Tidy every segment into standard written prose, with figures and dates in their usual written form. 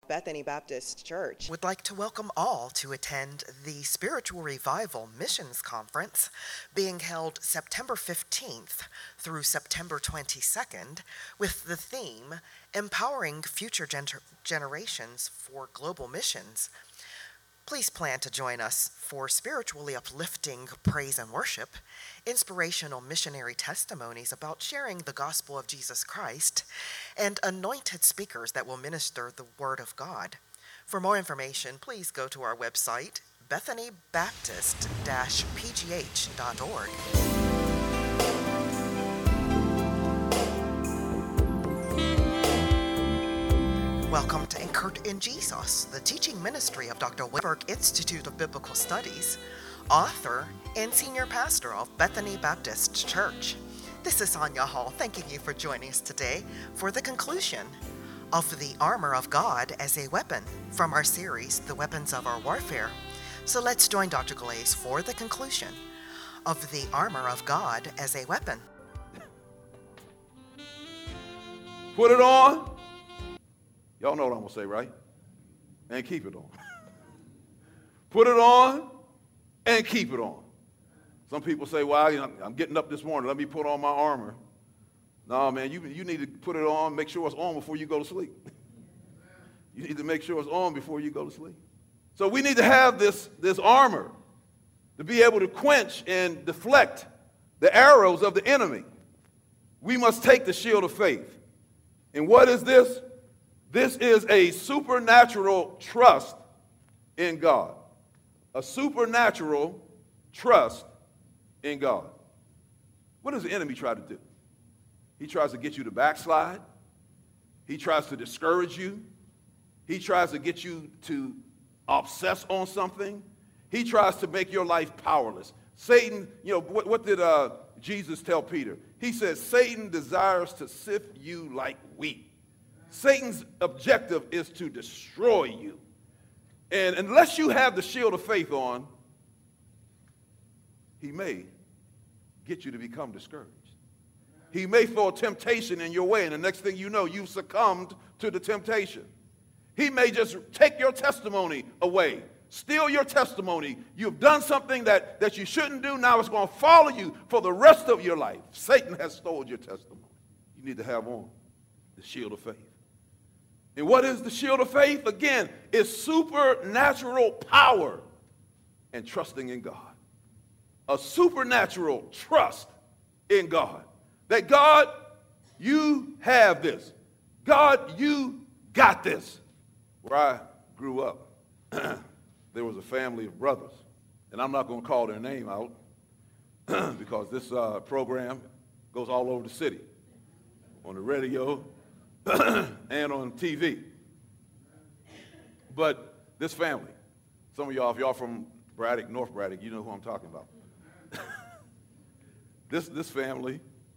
Bethany Baptist Church would like to welcome all to attend the Spiritual Revival Missions Conference being held September 15th through September 22nd with the theme Empowering Future Generations for Global Missions. Please plan to join us for spiritually uplifting praise and worship, inspirational missionary testimonies about sharing the gospel of Jesus Christ, and anointed speakers that will minister the Word of God. For more information, please go to our website, bethanybaptist-pgh.org. Welcome to Anchored in Jesus, the teaching ministry of Dr. Whitberg Institute of Biblical Studies, author and senior pastor of Bethany Baptist Church. This is Sonia Hall, thanking you for joining us today for the conclusion of the Armor of God as a Weapon from our series, The Weapons of Our Warfare. So let's join Dr. Glaze for the conclusion of the Armor of God as a Weapon. Put it on. Y'all know what I'm going to say, right? And keep it on. Put it on and keep it on. Some people say, well, I'm getting up this morning. Let me put on my armor. No, man, you need to put it on, make sure it's on before you go to sleep. You need to make sure it's on before you go to sleep. So we need to have this armor to be able to quench and deflect the arrows of the enemy. We must take the shield of faith. And what is this? This is a supernatural trust in God. A supernatural trust in God. What does the enemy try to do? He tries to get you to backslide. He tries to discourage you. He tries to get you to obsess on something. He tries to make your life powerless. Satan, what did Jesus tell Peter? He said, Satan desires to sift you like wheat. Satan's objective is to destroy you. And unless you have the shield of faith on, he may get you to become discouraged. He may throw a temptation in your way, and the next thing you know, you've succumbed to the temptation. He may just take your testimony away, steal your testimony. You've done something that you shouldn't do. Now it's going to follow you for the rest of your life. Satan has stolen your testimony. You need to have on the shield of faith. And what is the shield of faith? Again, it's supernatural power and trusting in God. A supernatural trust in God. That God, you have this. God, you got this. Where I grew up, there was a family of brothers. And I'm not going to call their name out because this program goes all over the city, on the radio, and on TV. But this family, some of y'all, if y'all from Braddock, North Braddock, you know who I'm talking about. This family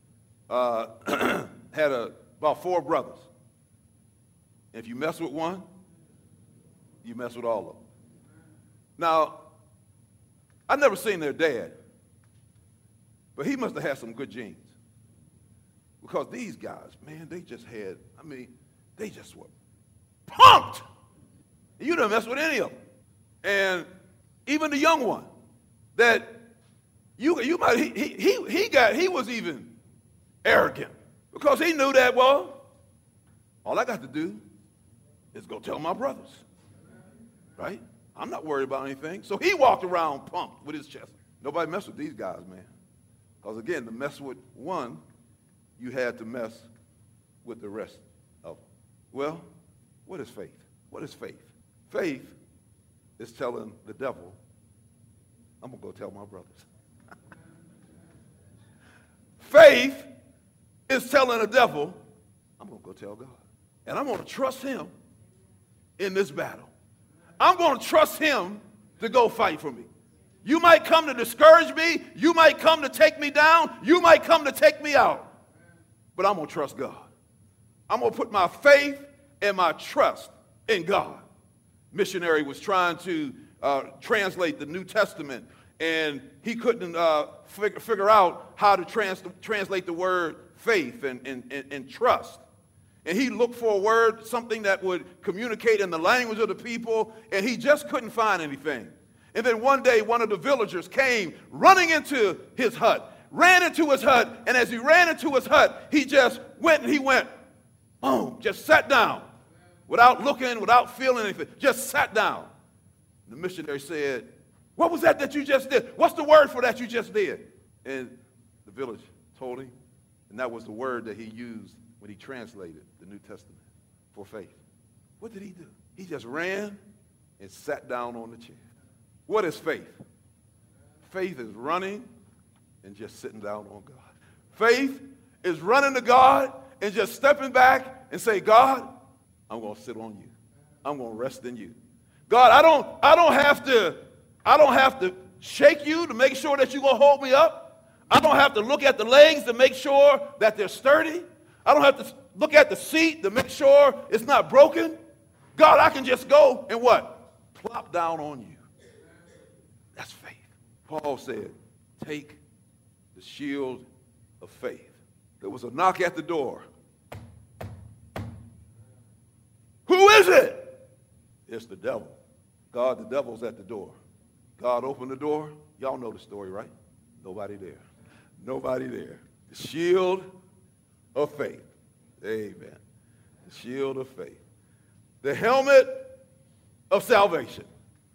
had about 4 brothers. If you mess with one, you mess with all of them. Now, I've never seen their dad, but he must have had some good genes. Because these guys, man, they just were pumped. And you didn't mess with any of them. And even the young one, that he was even arrogant. Because he knew that, well, all I got to do is go tell my brothers. Right? I'm not worried about anything. So he walked around pumped with his chest. Nobody messed with these guys, man. Because again, to mess with one, you had to mess with the rest of them. Well, what is faith? What is faith? Faith is telling the devil, I'm going to go tell my brothers. Faith is telling the devil, I'm going to go tell God. And I'm going to trust him in this battle. I'm going to trust him to go fight for me. You might come to discourage me. You might come to take me down. You might come to take me out. But I'm going to trust God. I'm going to put my faith and my trust in God. Missionary was trying to translate the New Testament, and he couldn't figure out how to translate the word faith and trust. And he looked for a word, something that would communicate in the language of the people, and he just couldn't find anything. And then one day, one of the villagers came running into his hut, ran into his hut, and as he ran into his hut, he just went, boom, just sat down without looking, without feeling anything, just sat down. The missionary said, "What was that you just did? What's the word for that you just did?" And the village told him, and that was the word that he used when he translated the New Testament for faith. What did he do? He just ran and sat down on the chair. What is faith? Faith is running and just sitting down on God. Faith is running to God and just stepping back and say, "God, I'm going to sit on you. I'm going to rest in you. God, I don't have to shake you to make sure that you're going to hold me up. I don't have to look at the legs to make sure that they're sturdy. I don't have to look at the seat to make sure it's not broken. God, I can just go and what? Plop down on you." That's faith. Paul said, "Take the shield of faith." There was a knock at the door. Who is it? It's the devil. God, the devil's at the door. God opened the door. Y'all know the story, right? Nobody there. Nobody there. The shield of faith. Amen. The shield of faith. The helmet of salvation.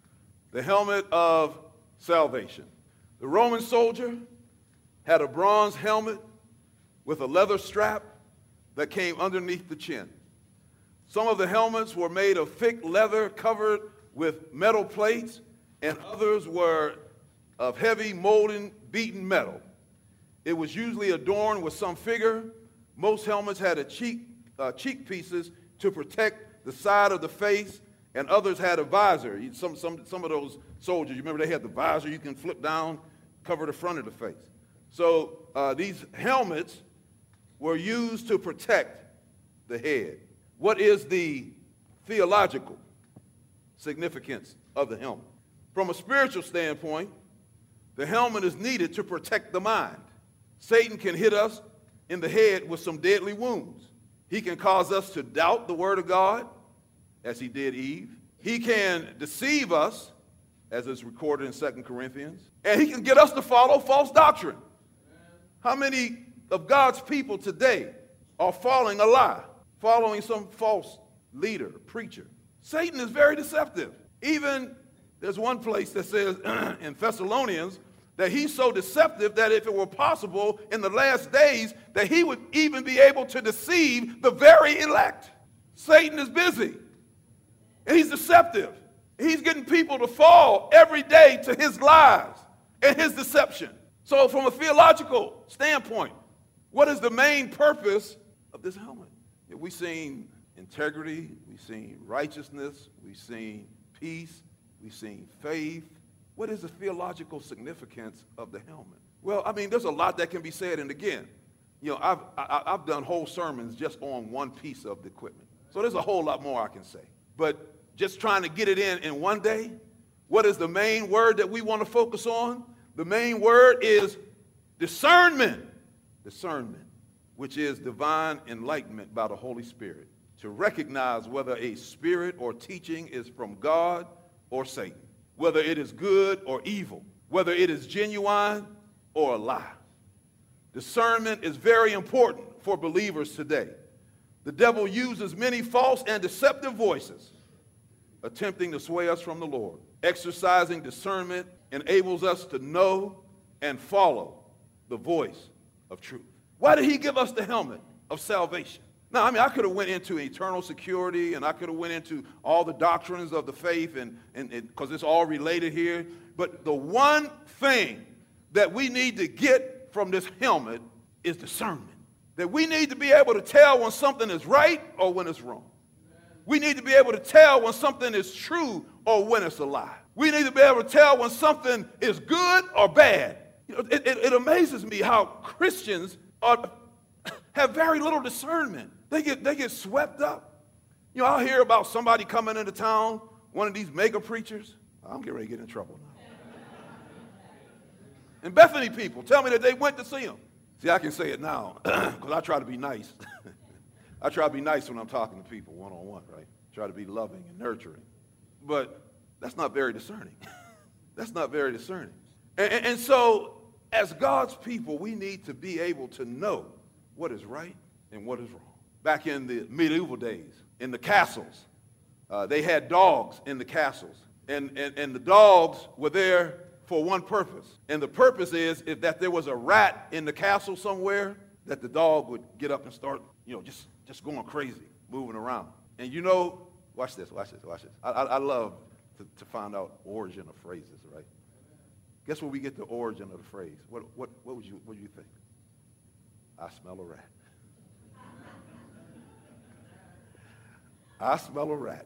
The helmet of salvation. The Roman soldier had a bronze helmet with a leather strap that came underneath the chin. Some of the helmets were made of thick leather covered with metal plates, and others were of heavy molten beaten metal. It was usually adorned with some figure. Most helmets had cheek pieces to protect the side of the face, and others had a visor. Some of those soldiers, you remember they had the visor you can flip down, cover the front of the face. So these helmets were used to protect the head. What is the theological significance of the helmet? From a spiritual standpoint, the helmet is needed to protect the mind. Satan can hit us in the head with some deadly wounds. He can cause us to doubt the word of God, as he did Eve. He can deceive us, as is recorded in 2 Corinthians. And he can get us to follow false doctrine. How many of God's people today are following a lie, following some false leader, preacher? Satan is very deceptive. Even there's one place that says in Thessalonians that he's so deceptive that if it were possible in the last days that he would even be able to deceive the very elect. Satan is busy, and he's deceptive. He's getting people to fall every day to his lies and his deception. So from a theological standpoint, what is the main purpose of this helmet? We've seen integrity, we've seen righteousness, we've seen peace, we've seen faith. What is the theological significance of the helmet? Well, I mean, there's a lot that can be said, and again, you know, I've done whole sermons just on one piece of the equipment. So there's a whole lot more I can say. But just trying to get it in one day, what is the main word that we want to focus on? The main word is discernment. Discernment, which is divine enlightenment by the Holy Spirit, to recognize whether a spirit or teaching is from God or Satan, whether it is good or evil, whether it is genuine or a lie. Discernment is very important for believers today. The devil uses many false and deceptive voices, attempting to sway us from the Lord. Exercising discernment enables us to know and follow the voice of truth. Why did he give us the helmet of salvation? Now, I mean, I could have went into eternal security, and I could have went into all the doctrines of the faith, and because it's all related here. But the one thing that we need to get from this helmet is discernment. That we need to be able to tell when something is right or when it's wrong. We need to be able to tell when something is true or when it's a lie. We need to be able to tell when something is good or bad. You know, it amazes me how Christians have very little discernment. They get swept up. You know, I'll hear about somebody coming into town, one of these mega preachers. I'm getting ready to get in trouble now. And Bethany people tell me that they went to see him. See, I can say it now because I try to be nice. I try to be nice when I'm talking to people one-on-one, right? Try to be loving and nurturing. But that's not very discerning. That's not very discerning. And so, as God's people, we need to be able to know what is right and what is wrong. Back in the medieval days, in the castles, they had dogs in the castles. And the dogs were there for one purpose. And the purpose is if that there was a rat in the castle somewhere, that the dog would get up and start, just going crazy, moving around. And watch this. I love to find out origin of phrases, right? Guess where we get the origin of the phrase? What would you think? I smell a rat. I smell a rat.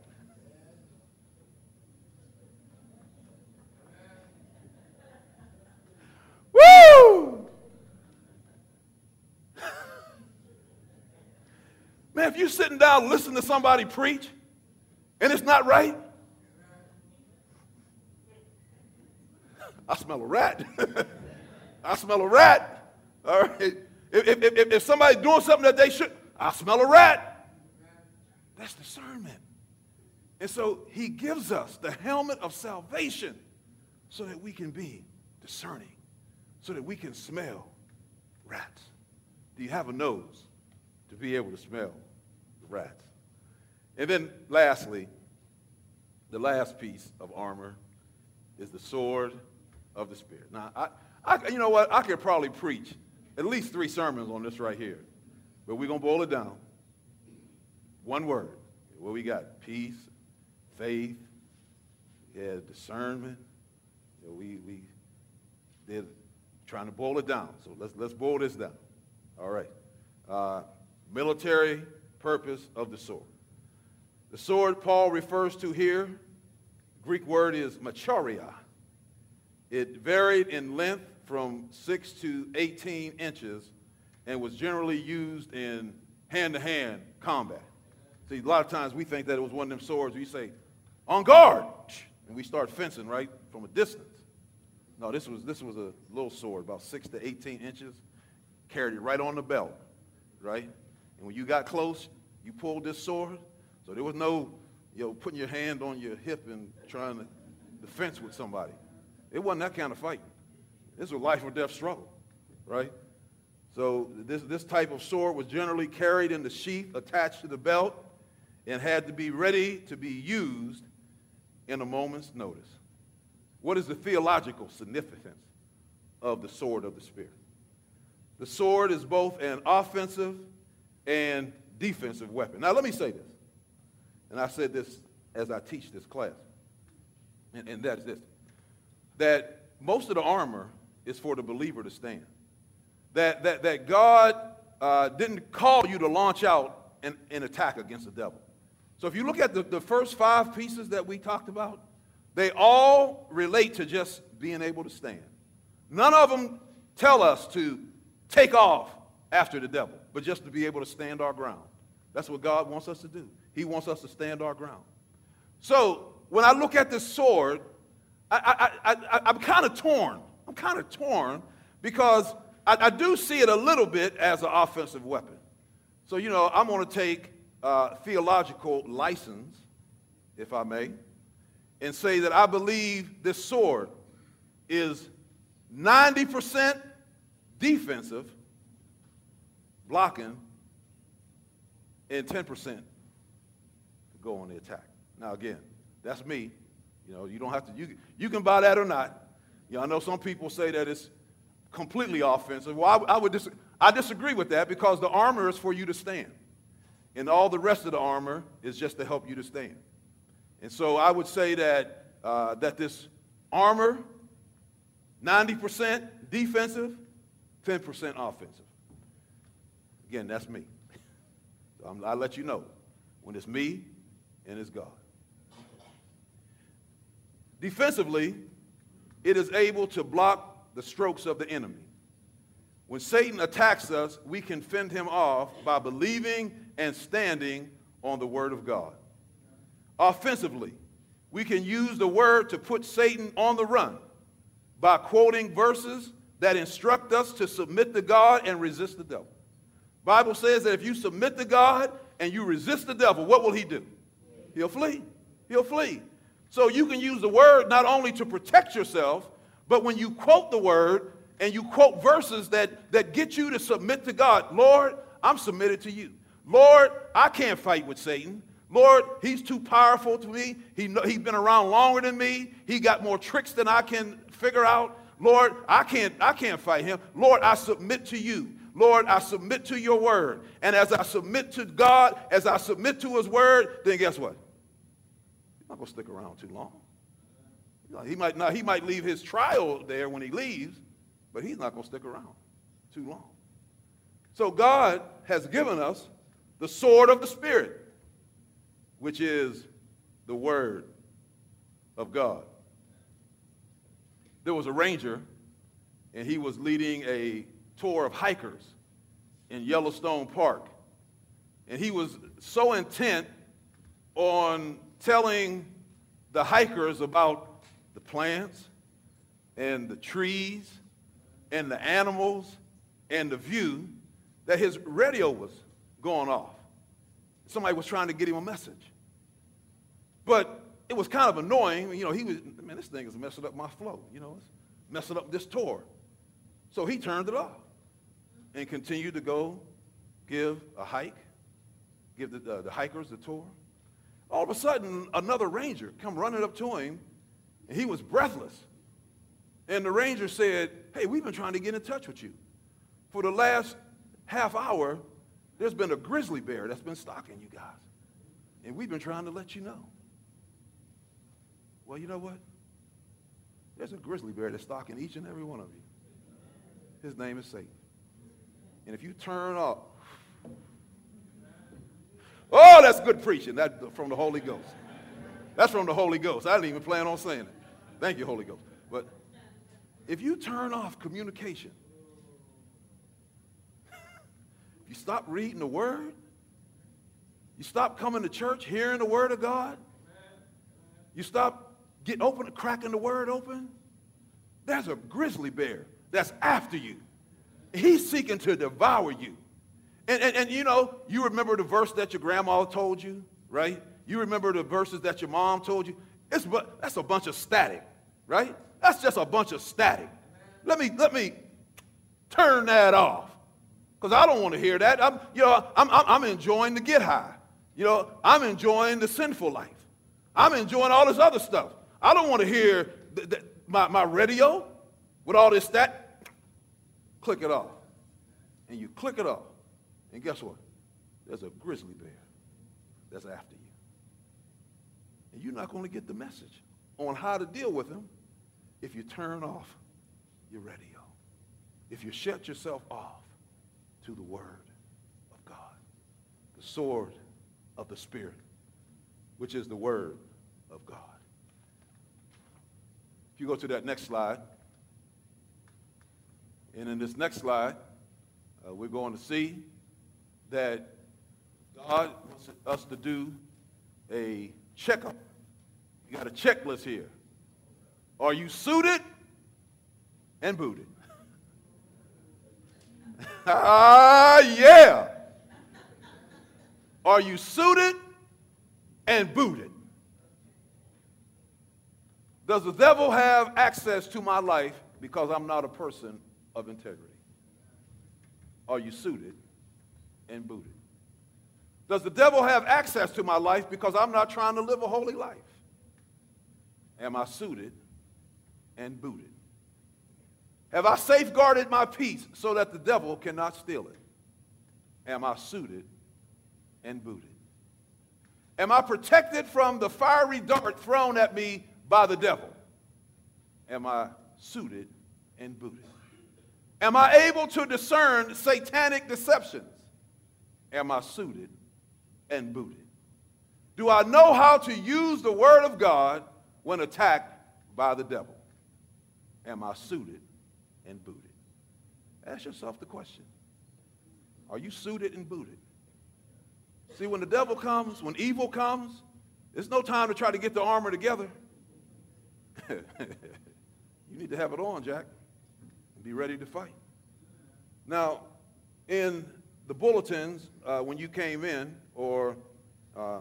Woo! Man, if you're sitting down listening to somebody preach and it's not right, I smell a rat. I smell a rat. All right. If somebody's doing something that they should, I smell a rat. That's discernment. And so he gives us the helmet of salvation so that we can be discerning, so that we can smell rats. Do you have a nose to be able to smell the rats? And then lastly, the last piece of armor is the sword of the Spirit. Now, you know what? I could probably preach at least 3 sermons on this right here, but we're going to boil it down. One word. What we got? Peace, faith, discernment. We did trying to boil it down. So let's boil this down. All right. Military purpose of the sword. The sword Paul refers to here, the Greek word is macharia. It varied in length from 6 to 18 inches and was generally used in hand-to-hand combat. See, a lot of times we think that it was one of them swords where you say, on guard, and we start fencing, right, from a distance. No, this was a little sword, about 6 to 18 inches, carried it right on the belt, right? And when you got close, you pulled this sword, so there was no, putting your hand on your hip and trying to defense with somebody. It wasn't that kind of fight. This was a life or death struggle, right? So this type of sword was generally carried in the sheath attached to the belt and had to be ready to be used in a moment's notice. What is the theological significance of the sword of the Spirit? The sword is both an offensive and defensive weapon. Now, let me say this, and I said this as I teach this class, and that's this, that most of the armor is for the believer to stand. That God didn't call you to launch out and attack against the devil. So if you look at the first 5 pieces that we talked about, they all relate to just being able to stand. None of them tell us to take off after the devil, but just to be able to stand our ground. That's what God wants us to do. He wants us to stand our ground. So when I look at this sword, I'm kind of torn. I'm kind of torn because I do see it a little bit as an offensive weapon. So, I'm going to take theological license, if I may, and say that I believe this sword is 90% defensive, blocking, and 10% to go on the attack. Now, again, that's me. You don't have to, you can buy that or not. I know some people say that it's completely offensive. Well, I disagree with that because the armor is for you to stand. And all the rest of the armor is just to help you to stand. And so I would say that that this armor, 90% defensive, 10% offensive. Again, that's me. So I'll let you know when it's me and it's God. Defensively, it is able to block the strokes of the enemy. When Satan attacks us, we can fend him off by believing and standing on the word of God. Offensively, we can use the word to put Satan on the run by quoting verses that instruct us to submit to God and resist the devil. Bible says that if you submit to God and you resist the devil, what will he do? He'll flee. He'll flee. So you can use the word not only to protect yourself, but when you quote the word and you quote verses that get you to submit to God. Lord, I'm submitted to you. Lord, I can't fight with Satan. Lord, he's too powerful to me. He's been around longer than me. He got more tricks than I can figure out. Lord, I can't fight him. Lord, I submit to you. Lord, I submit to your word. And as I submit to God, as I submit to his word, then guess what? He's not going to stick around too long. He might leave his trial there when he leaves, but he's not going to stick around too long. So God has given us the sword of the Spirit, which is the word of God. There was a ranger, and he was leading a tour of hikers in Yellowstone Park. And he was so intent on telling the hikers about the plants and the trees and the animals and the view that his radio was going off. Somebody was trying to get him a message. But it was kind of annoying. Man, this thing is messing up my flow. It's messing up this tour. So he turned it off and continued to go give a hike, give the hikers the tour. All of a sudden, another ranger come running up to him, and he was breathless. And the ranger said, hey, we've been trying to get in touch with you. For the last half hour, there's been a grizzly bear that's been stalking you guys. And we've been trying to let you know. Well, you know what? There's a grizzly bear that's stalking each and every one of you. His name is Satan. And if you turn up, oh, that's good preaching. That's from the Holy Ghost. That's from the Holy Ghost. I didn't even plan on saying it. Thank you, Holy Ghost. But if you turn off communication, if you stop reading the Word, you stop coming to church, hearing the Word of God, you stop cracking the Word open, there's a grizzly bear that's after you. He's seeking to devour you. And you remember the verse that your grandma told you, right? You remember the verses that your mom told you. That's a bunch of static, right? That's just a bunch of static. Let me turn that off, because I don't want to hear that. I'm enjoying the get high. I'm enjoying the sinful life. I'm enjoying all this other stuff. I don't want to hear my radio with all this stat. Click it off. And you click it off. And guess what? There's a grizzly bear that's after you. And you're not going to get the message on how to deal with him if you turn off your radio, if you shut yourself off to the Word of God, the sword of the Spirit, which is the Word of God. If you go to that next slide, and in this next slide, we're going to see that God wants us to do a checkup. You got a checklist here. Are you suited and booted? Yeah. Are you suited and booted? Does the devil have access to my life because I'm not a person of integrity? Are you suited and booted? Does the devil have access to my life because I'm not trying to live a holy life? Am I suited and booted? Have I safeguarded my peace so that the devil cannot steal it? Am I suited and booted? Am I protected from the fiery dart thrown at me by the devil? Am I suited and booted? Am I able to discern satanic deceptions? Am I suited and booted? Do I know how to use the Word of God when attacked by the devil? Am I suited and booted? Ask yourself the question. Are you suited and booted? See, when the devil comes, when evil comes, there's no time to try to get the armor together. You need to have it on, Jack, and be ready to fight. Now, in the bulletins, when you came in, or I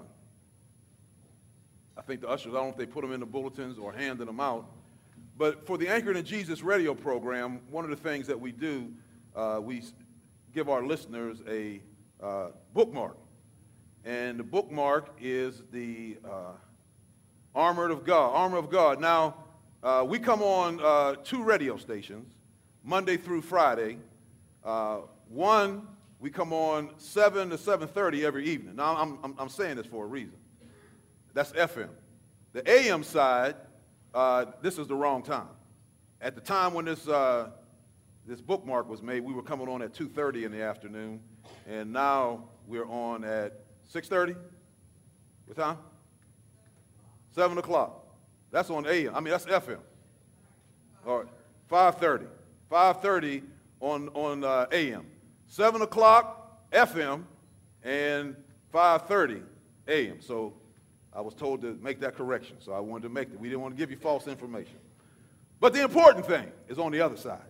think the ushers, I don't know if they put them in the bulletins or handed them out, but for the Anchored in Jesus radio program, one of the things that we do, we give our listeners a bookmark. And the bookmark is the Armor of God. Now, we come on 2 radio stations, Monday through Friday. One, we come on 7 to 7:30 every evening. Now, I'm saying this for a reason. That's FM. The AM side, this is the wrong time. At the time when this bookmark was made, we were coming on at 2:30 in the afternoon, and now we're on at 6:30? What time? 7 o'clock. That's on AM. I mean, that's FM. All right, 5:30. 5:30 on AM. 7 o'clock FM and 5:30 AM. So I was told to make that correction, so I wanted to make it. We didn't want to give you false information. But the important thing is on the other side.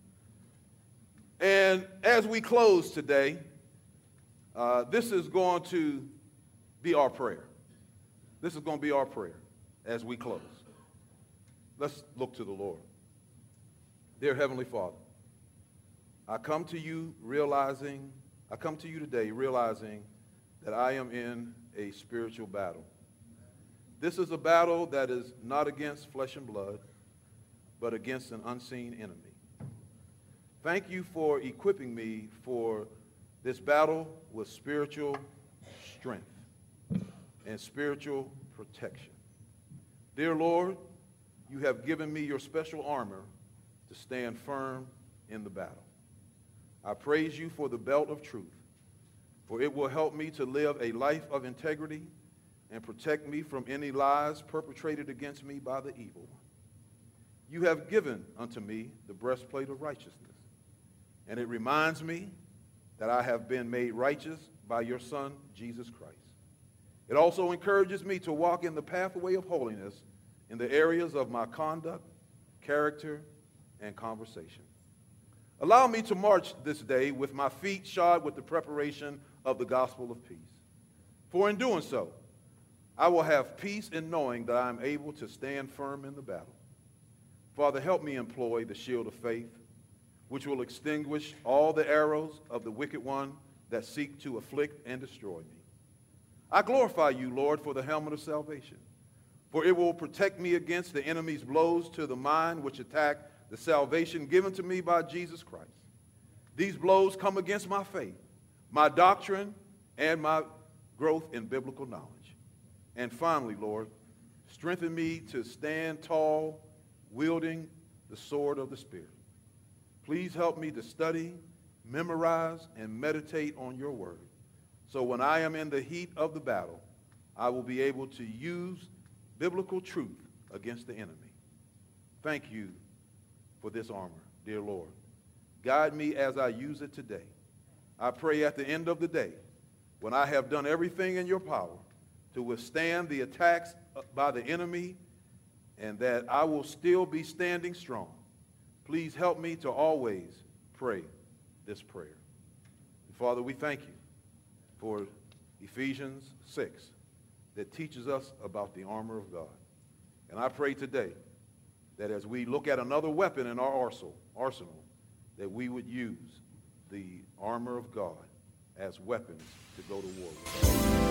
And as we close today, this is going to be our prayer. This is going to be our prayer as we close. Let's look to the Lord. Dear Heavenly Father, I come to you today realizing that I am in a spiritual battle. This is a battle that is not against flesh and blood, but against an unseen enemy. Thank you for equipping me for this battle with spiritual strength and spiritual protection. Dear Lord, you have given me your special armor to stand firm in the battle. I praise you for the belt of truth, for it will help me to live a life of integrity and protect me from any lies perpetrated against me by the evil one. You have given unto me the breastplate of righteousness, and it reminds me that I have been made righteous by your Son, Jesus Christ. It also encourages me to walk in the pathway of holiness in the areas of my conduct, character, and conversation. Allow me to march this day with my feet shod with the preparation of the gospel of peace. For in doing so, I will have peace in knowing that I am able to stand firm in the battle. Father, help me employ the shield of faith, which will extinguish all the arrows of the wicked one that seek to afflict and destroy me. I glorify you, Lord, for the helmet of salvation, for it will protect me against the enemy's blows to the mind which attack the salvation given to me by Jesus Christ. These blows come against my faith, my doctrine, and my growth in biblical knowledge. And finally, Lord, strengthen me to stand tall, wielding the sword of the Spirit. Please help me to study, memorize, and meditate on your word, so when I am in the heat of the battle, I will be able to use biblical truth against the enemy. Thank you for this armor, dear Lord. Guide me as I use it today. I pray at the end of the day, when I have done everything in your power to withstand the attacks by the enemy, and that I will still be standing strong. Please help me to always pray this prayer. And Father, we thank you for Ephesians 6 that teaches us about the armor of God. And I pray today that as we look at another weapon in our arsenal, that we would use the armor of God as weapons to go to war with.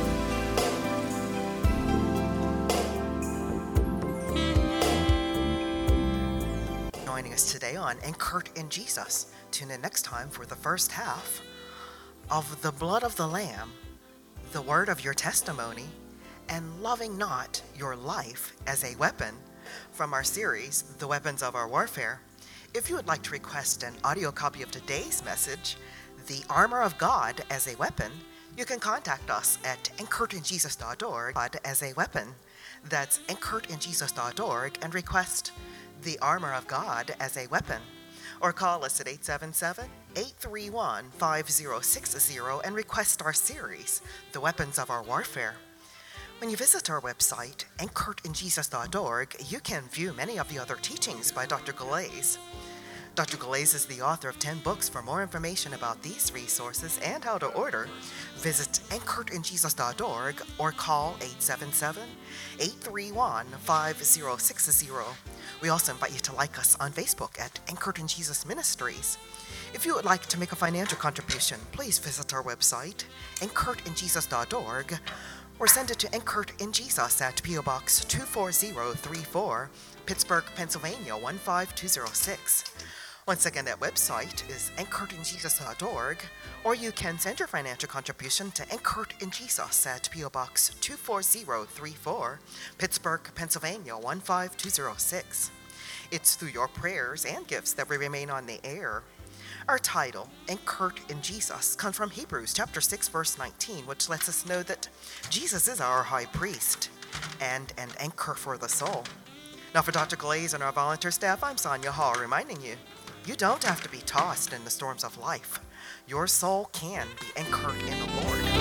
Joining us today on Anchored in Jesus. Tune in next time for the first half of The Blood of the Lamb, the word of your testimony, and loving not your life as a weapon from our series, The Weapons of Our Warfare. If you would like to request an audio copy of today's message, The Armor of God as a Weapon, you can contact us at anchoredinjesus.org as a weapon. That's anchoredinjesus.org, and request The Armor of God as a Weapon. Or call us at 877-831-5060 and request our series, The Weapons of Our Warfare. When you visit our website, anchoredinjesus.org, you can view many of the other teachings by Dr. Galais. Dr. Galais is the author of 10 books. For more information about these resources and how to order, visit anchoredinjesus.org or call 877-831-5060. We also invite you to like us on Facebook at Anchored in Jesus Ministries. If you would like to make a financial contribution, please visit our website, anchoredinjesus.org, or send it to Anchored in Jesus at P.O. Box 24034, Pittsburgh, Pennsylvania 15206. Once again, that website is anchoredinjesus.org, or you can send your financial contribution to Anchored in Jesus at P.O. Box 24034, Pittsburgh, Pennsylvania 15206. It's through your prayers and gifts that we remain on the air. Our title, Anchored in Jesus, comes from Hebrews chapter 6, verse 19, which lets us know that Jesus is our high priest and an anchor for the soul. Now for Dr. Galais and our volunteer staff, I'm Sonia Hall, reminding you, you don't have to be tossed in the storms of life. Your soul can be anchored in the Lord.